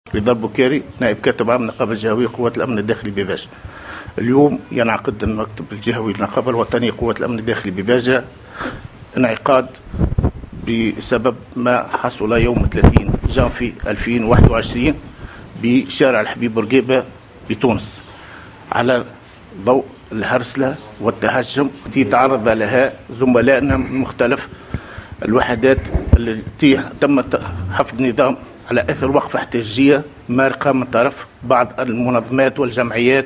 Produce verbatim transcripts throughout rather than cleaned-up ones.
رضا البكاري، نائب كاتب عام النقابة الجهوية قوات الأمن الداخلي بباجة. اليوم ينعقد المكتب الجهوي للنقابة الوطنية قوات الأمن الداخلي بباجة انعقاد بسبب ما حصل يوم ثلاثين جانفي ألفين وواحد وعشرين بشارع الحبيب بورقيبة بتونس على ضوء الهرسلة والتهجم التي تعرض لها زملائنا من مختلف الوحدات التي تم حفظ نظام على اثر وقفه احتجاجيه مارقه من طرف بعض المنظمات والجمعيات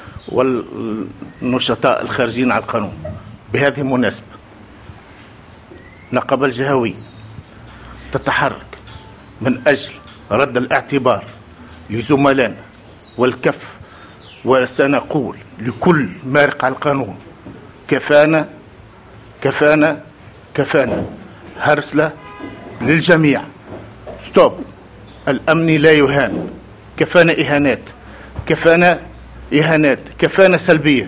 والنشطاء الخارجين على القانون. بهذه المناسبه النقابه الجهويه تتحرك من اجل رد الاعتبار لزملائنا والكف، وسنقول لكل مارق على القانون: كفانا كفانا كفانا هرسله للجميع. ستوب. الأمن لا يهان. كفانا إهانات، كفانا إهانات، كفانا سلبية.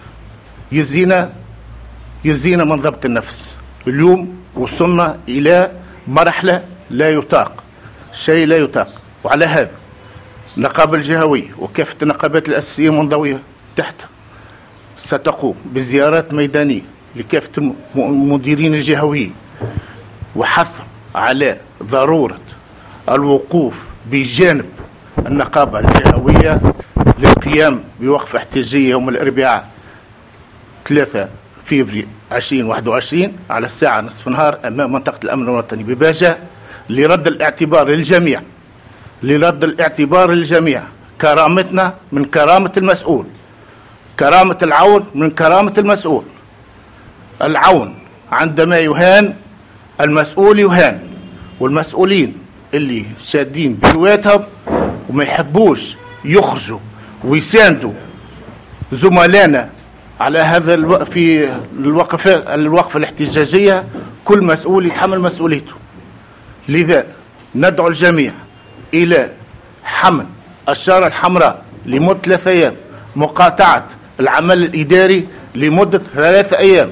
يزينا يزينا من ضبط النفس. اليوم وصلنا إلى مرحلة لا يطاق، شيء لا يطاق. وعلى هذا النقابة الجهوية وكافة النقابات الأساسية المنضوية تحت ستقوم بزيارات ميدانية لكافة المديرين الجهويين وحث على ضرورة الوقوف بجانب النقابة الجهوية للقيام بوقفة احتجاجية يوم الأربعاء ثلاثة فبراير ألفين وواحد وعشرين على الساعة نصف نهار أمام منطقة الأمن الوطني بباجة لرد الاعتبار للجميع لرد الاعتبار للجميع. كرامتنا من كرامة المسؤول، كرامة العون من كرامة المسؤول. العون عندما يهان المسؤول يهان، والمسؤولين اللي شادين بلواتهم وما يحبوش يخرجوا ويساندوا زملائنا على هذا الو... في الوقفة الوقفة الاحتجاجية، كل مسؤول يتحمل مسؤوليته. لذا ندعو الجميع إلى حمل الشارة الحمراء لمدة ثلاثة أيام، مقاطعة العمل الإداري لمدة ثلاثة أيام،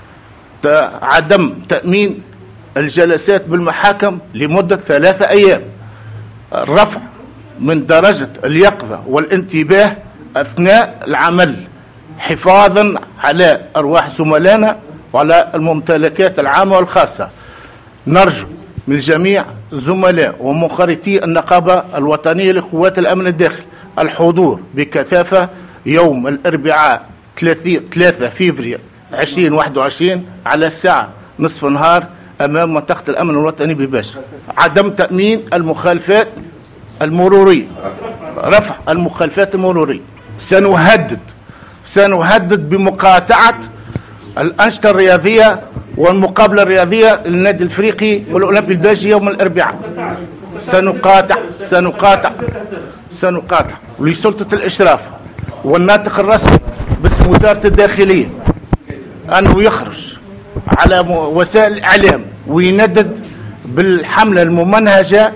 عدم تأمين الجلسات بالمحاكم لمدة ثلاثة أيام، الرفع من درجة اليقظة والانتباه أثناء العمل حفاظا على أرواح زملائنا وعلى الممتلكات العامة والخاصة. نرجو من جميع زملاء ومنخرطي النقابة الوطنية لقوات الأمن الداخلي الحضور بكثافة يوم الأربعاء ثلاثة فبراير ألفين وواحد وعشرين على الساعة نصف نهار أمام منطقة الأمن الوطني بباجة. عدم تأمين المخالفات المرورية، رفع المخالفات المرورية. سنهدد سنهدد بمقاطعة الأنشطة الرياضية والمقابلة الرياضية للنادي الافريقي والأولمبي الباجي يوم الأربعاء. سنقاطع سنقاطع سنقاطع لسلطة الإشراف والناطق الرسمي باسم وزارة الداخلية أنه يخرج على وسائل الإعلام ويندد بالحملة الممنهجة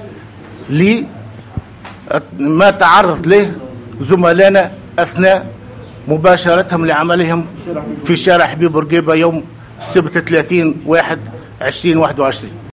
لما تعرض له زملائنا أثناء مباشرتهم لعملهم في شارع حبيب بورقيبة يوم السبت ثلاثين واحد ألفين وواحد وعشرين.